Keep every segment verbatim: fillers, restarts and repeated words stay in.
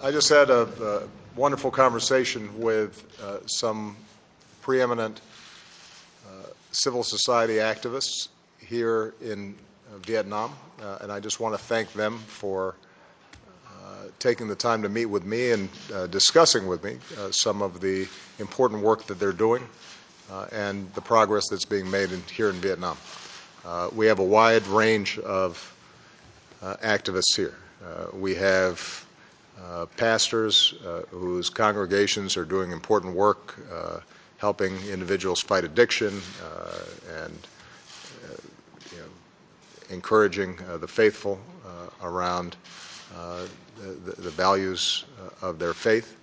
I just had a, a wonderful conversation with uh, some preeminent uh, civil society activists here in uh, Vietnam, uh, and I just want to thank them for uh, taking the time to meet with me and uh, discussing with me uh, some of the important work that they're doing uh, and the progress that's being made in, here in Vietnam. Uh, we have a wide range of uh, activists here. Uh, we have Uh, pastors uh, whose congregations are doing important work, uh, helping individuals fight addiction uh, and uh, you know, encouraging uh, the faithful uh, around uh, the, the values uh, of their faith.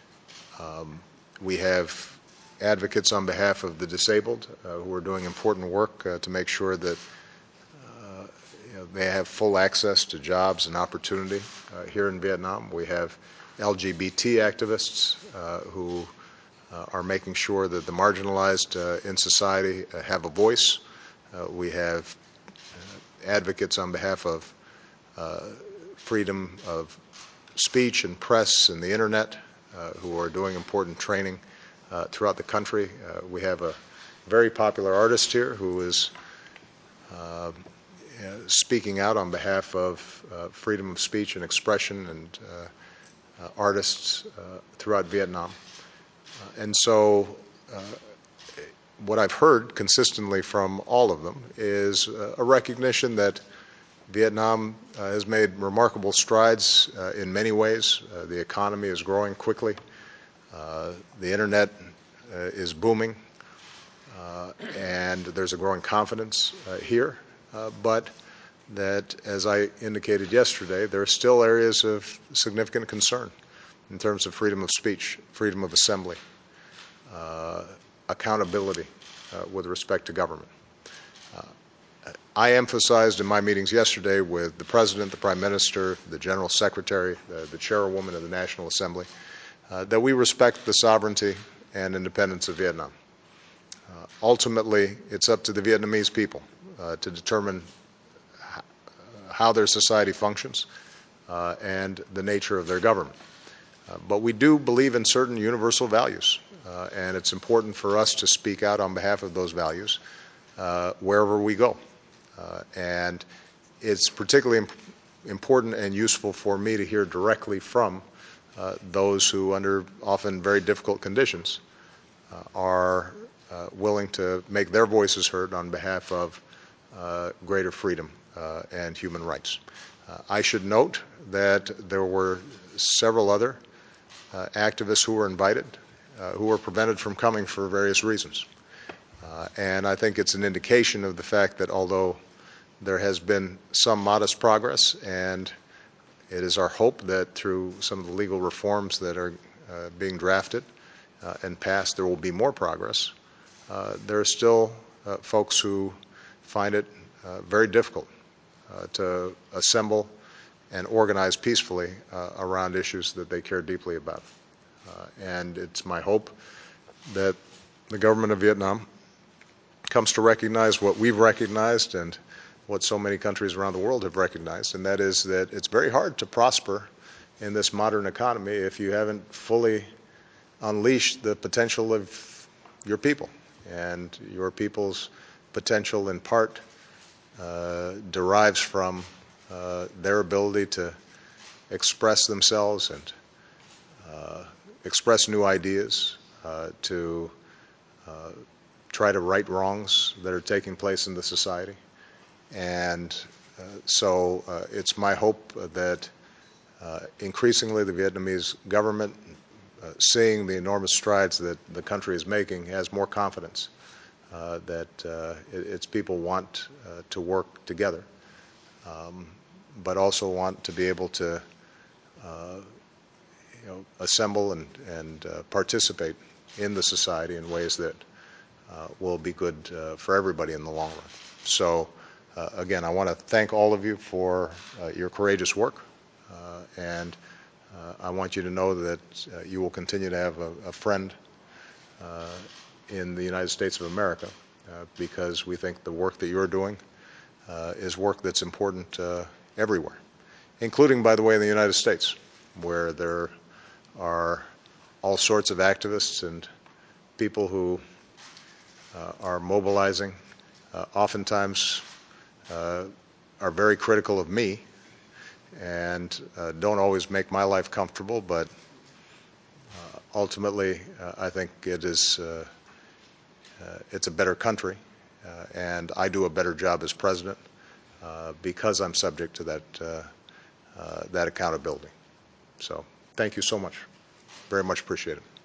Um, we have advocates on behalf of the disabled uh, who are doing important work uh, to make sure that uh, you know, they have full access to jobs and opportunity uh, here in Vietnam. We have L G B T activists uh, who uh, are making sure that the marginalized uh, in society uh, have a voice. Uh, we have uh, advocates on behalf of uh, freedom of speech and press and the internet uh, who are doing important training uh, throughout the country. Uh, we have a very popular artist here who is uh, speaking out on behalf of uh, freedom of speech and expression and uh, uh, artists uh, throughout Vietnam. Uh, and so uh, what I've heard consistently from all of them is uh, a recognition that Vietnam uh, has made remarkable strides uh, in many ways. Uh, the economy is growing quickly. Uh, the internet uh, is booming. Uh, and there's a growing confidence uh, here. Uh, but that, as I indicated yesterday, there are still areas of significant concern in terms of freedom of speech, freedom of assembly, uh, accountability uh, with respect to government. Uh, I emphasized in my meetings yesterday with the President, the Prime Minister, the General Secretary, the, the Chairwoman of the National Assembly, uh, that we respect the sovereignty and independence of Vietnam. Uh, ultimately, it's up to the Vietnamese people uh, to determine how their society functions uh, and the nature of their government. Uh, but we do believe in certain universal values, uh, and it's important for us to speak out on behalf of those values uh, wherever we go. Uh, and it's particularly imp important and useful for me to hear directly from uh, those who, under often very difficult conditions, uh, are uh, willing to make their voices heard on behalf of uh, greater freedom uh, and human rights. Uh, I should note that there were several other uh, activists who were invited, uh, who were prevented from coming for various reasons. Uh, and I think it's an indication of the fact that although there has been some modest progress, and it is our hope that through some of the legal reforms that are uh, being drafted uh, and passed, there will be more progress, uh, there are still uh, folks who find it uh, very difficult uh, to assemble and organize peacefully uh, around issues that they care deeply about. Uh, and it's my hope that the government of Vietnam comes to recognize what we've recognized and what so many countries around the world have recognized, and that is that it's very hard to prosper in this modern economy if you haven't fully unleashed the potential of your people. And your people's potential in part uh, derives from uh, their ability to express themselves and uh, express new ideas, uh, to uh, try to right wrongs that are taking place in the society. And uh, so uh, it's my hope that uh, increasingly the Vietnamese government, uh, seeing the enormous strides that the country is making, has more confidence uh, that uh, it, its people want uh, to work together, um, but also want to be able to uh, you know, assemble and, and uh, participate in the society in ways that uh, will be good uh, for everybody in the long run. So uh, again, I want to thank all of you for uh, your courageous work, uh, and uh, I want you to know that uh, you will continue to have a, a friend uh, in the United States of America, uh, because we think the work that you're doing uh, is work that's important uh, everywhere, including, by the way, in the United States, where there are all sorts of activists and people who uh, are mobilizing, uh, oftentimes uh, are very critical of me and uh, don't always make my life comfortable, but uh, ultimately uh, I think it is uh, uh, it's a better country, uh, and I do a better job as president uh, because I'm subject to that uh, uh, that accountability. So thank you so much. Very much appreciate it.